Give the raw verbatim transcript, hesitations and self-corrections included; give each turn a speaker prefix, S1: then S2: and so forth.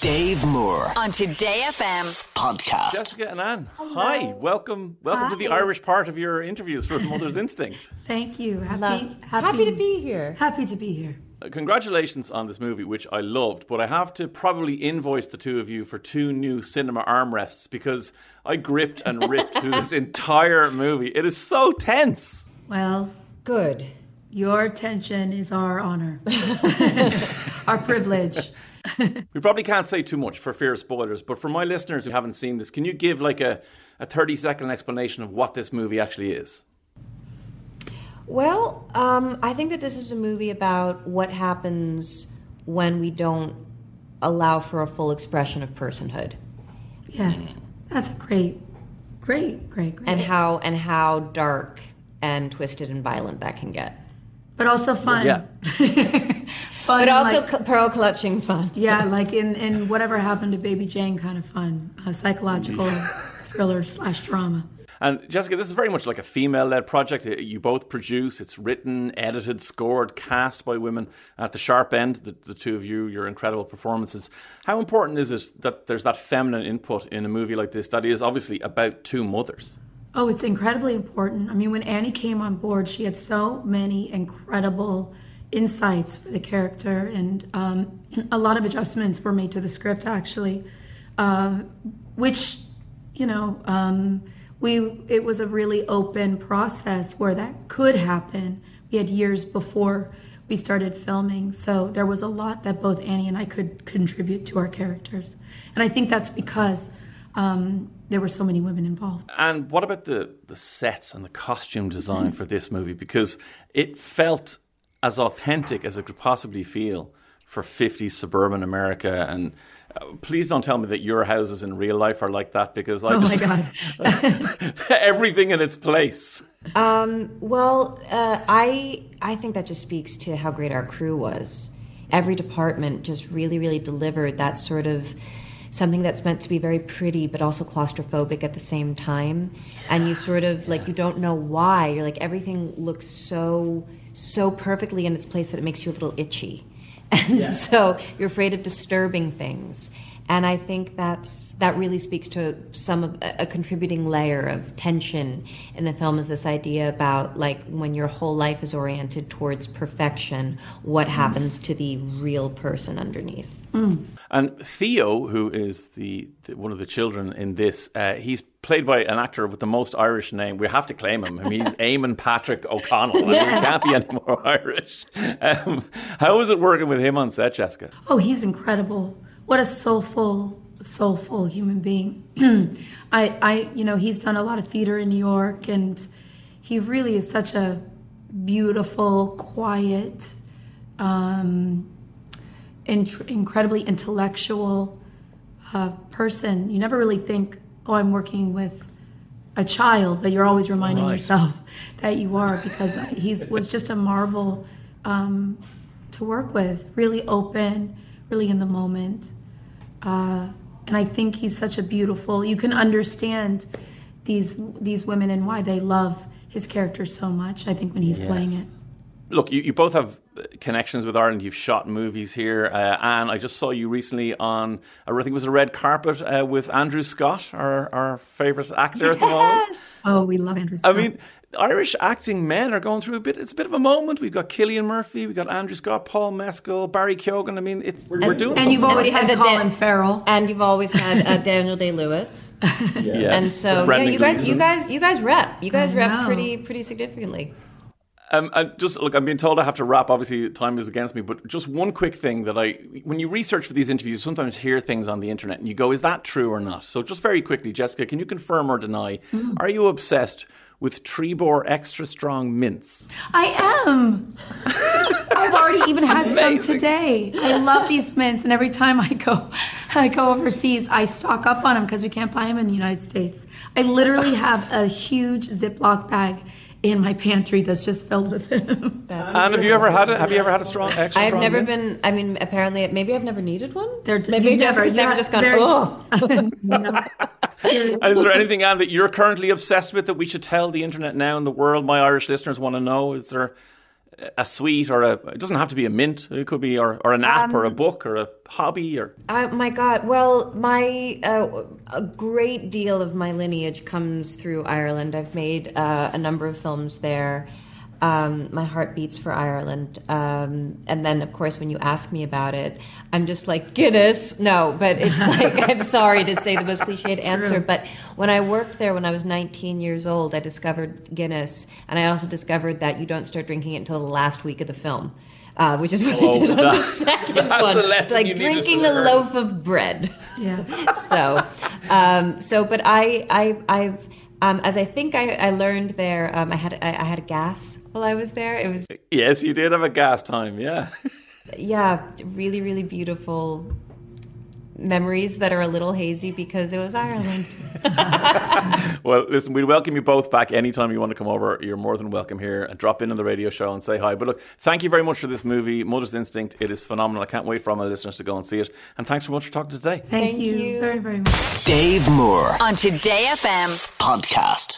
S1: Dave Moore
S2: on Today F M
S1: podcast.
S3: Jessica and Anne, hi. Welcome welcome
S4: Hi.
S3: to the Irish part of your interviews for Mother's Instinct.
S4: Thank you. Happy,
S5: Love-
S4: happy,
S5: happy to be here.
S4: Happy to be here.
S3: Uh, Congratulations on this movie, which I loved, but I have to probably invoice the two of you for two new cinema armrests because I gripped and ripped through this entire movie. It is so tense.
S4: Well,
S5: Good.
S4: your attention is our honor, our privilege.
S3: We probably can't say too much for fear of spoilers, but for my listeners who haven't seen this, can you give like a, a thirty second explanation of what this movie actually is?
S5: Well, um, I think that this is a movie about what happens when we don't allow for a full expression of personhood,
S4: Yes, that's a great, great, great, great.
S5: and how and how dark and twisted and violent that can get.
S4: but also fun.
S3: Yeah.
S4: Fun.
S5: But also
S4: like,
S5: cl- pearl clutching fun.
S4: yeah, like in, in Whatever Happened to Baby Jane kind of fun. A psychological thriller slash drama.
S3: And Jessica, this is very much like a female-led project. You both produce, it's written, edited, scored, cast by women. At the sharp end, the, the two of you, your incredible performances. How important is it that there's that feminine input in a movie like this that is obviously about two mothers?
S4: Oh, it's incredibly important. I mean, when Annie came on board, she had so many incredible insights for the character, and um, a lot of adjustments were made to the script, actually, um, which, you know, um, we it was a really open process where that could happen. We had years before we started filming, so there was a lot that both Annie and I could contribute to our characters, and I think that's because um, there were so many women involved.
S3: And what about the, the sets and the costume design for this movie? Because it felt as authentic as it could possibly feel for fifties suburban America. And uh, please don't tell me that your houses in real life are like that, because I
S4: Oh
S3: just
S4: my God.
S3: everything in its place.
S5: Um, well, uh, I I think that just speaks to how great our crew was. Every department just really, really delivered that sort of something that's meant to be very pretty but also claustrophobic at the same time. And you sort of, like, you don't know why. You're like, everything looks so, so perfectly in its place that it makes you a little itchy. And so you're afraid of disturbing things. And I think that's that really speaks to some of a, a contributing layer of tension in the film, is this idea about, like, when your whole life is oriented towards perfection, what happens to the real person underneath.
S4: Mm.
S3: And Theo, who is the, the one of the children in this, uh, he's played by an actor with the most Irish name. We have to claim him. I mean, he's Eamon Patrick O'Connell. I mean, he can't be any more Irish. Um, how was it working with him on set, Jessica?
S4: Oh, he's incredible. What a soulful, soulful human being. I, I, you know, he's done a lot of theater in New York, and he really is such a beautiful, quiet, um, in- incredibly intellectual uh, person. You never really think, oh, I'm working with a child, but you're always reminding
S3: Right.
S4: yourself that you are, because he was just a marvel um, to work with. Really open, really in the moment. Uh, and I think he's such a beautiful, you can understand these these women and why they love his character so much, I think, when he's
S3: Yes.
S4: playing it.
S3: Look, you, you both have connections with Ireland. You've shot movies here. Uh, and I just saw you recently on, I think it was a red carpet uh, with Andrew Scott, our, our favourite actor at the moment.
S4: Oh, we love Andrew
S3: I
S4: Scott.
S3: mean, Irish acting men are going through a bit, it's a bit of a moment. We've got Cillian Murphy, we've got Andrew Scott, Paul Mescal, Barry Keoghan. I mean, it's we're, we're doing
S4: and
S3: something.
S4: you've always
S5: And the-
S4: had
S5: and the
S4: Colin
S5: da-
S4: Farrell.
S5: And you've always had uh, Daniel Day-Lewis.
S3: Yes,
S5: And so, yeah,
S3: Brendan
S5: you guys,
S3: Gleeson.
S5: you guys, you guys rep. You guys
S4: I
S5: rep
S4: know.
S5: pretty, pretty significantly.
S3: Um, and just look, I'm being told I have to wrap. Obviously, time is against me. But just one quick thing that I, when you research for these interviews, you sometimes hear things on the internet and you go, "Is that true or not?" So, just very quickly, Jessica, can you confirm or deny?
S4: Mm.
S3: Are you obsessed with Trebor Extra Strong mints?
S4: I am. I've already even had some today. I love these mints, and every time I go, I go overseas, I stock up on them because we can't buy them in the United States. I literally have a huge Ziploc bag in my pantry that's just filled with them.
S3: And have you ever had it? Have you ever had a strong extra
S5: I've
S3: strong
S5: never
S3: mint?
S5: been. I mean, apparently, maybe I've never needed one.
S4: They're-
S5: maybe
S4: you
S5: Jessica's
S4: never-
S5: never
S4: yeah,
S5: just gone.
S4: very-
S5: Oh,
S3: And is there anything, Anne, that you're currently obsessed with that we should tell the internet now and the world? My Irish listeners want to know. Is there a sweet or a, it doesn't have to be a mint, it could be, or, or an app um, or a book or a hobby or?
S5: Uh, my God, well, my, uh, a great deal of my lineage comes through Ireland. I've made uh, a number of films there. Um, my heart beats for Ireland. Um, and then, of course, when you ask me about it, I'm just like, Guinness. No, but it's like, I'm sorry to say the most cliched answer. But when I worked there when I was nineteen years old, I discovered Guinness. And I also discovered that you don't start drinking it until the last week of the film. Uh, which is what oh, I did on that, the second one. It's like drinking a loaf of bread.
S4: Yeah.
S5: so, um, so, but I, I, I've, Um, as I think I, I learned there, um, I had I, I had a gas while I was there. It was
S3: yes, you did have a gas time, yeah.
S5: yeah, really, really beautiful memories that are a little hazy because it was Ireland.
S3: Well, listen, we'd welcome you both back anytime you want to come over. You're more than welcome here and drop in on the radio show and say hi. But look, thank you very much for this movie, Mother's Instinct. It is phenomenal. I can't wait for all my listeners to go and see it. And thanks so much for talking today.
S4: Thank, thank you. you very, very much.
S1: Dave Moore
S2: on Today F M
S1: podcast.